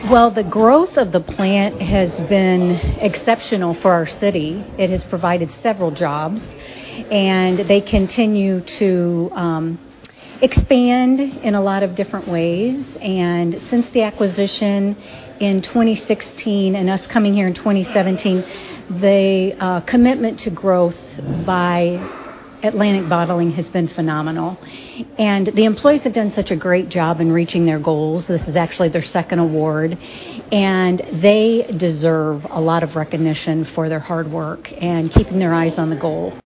Well, the growth of the plant has been exceptional for our city. It has provided several jobs, and they continue to expand in a lot of different ways. And since the acquisition in 2016 and us coming here in 2017, the commitment to growth by Atlantic Bottling has been phenomenal. And the employees have done such a great job in reaching their goals. This is actually their second award. And they deserve a lot of recognition for their hard work and keeping their eyes on the goal.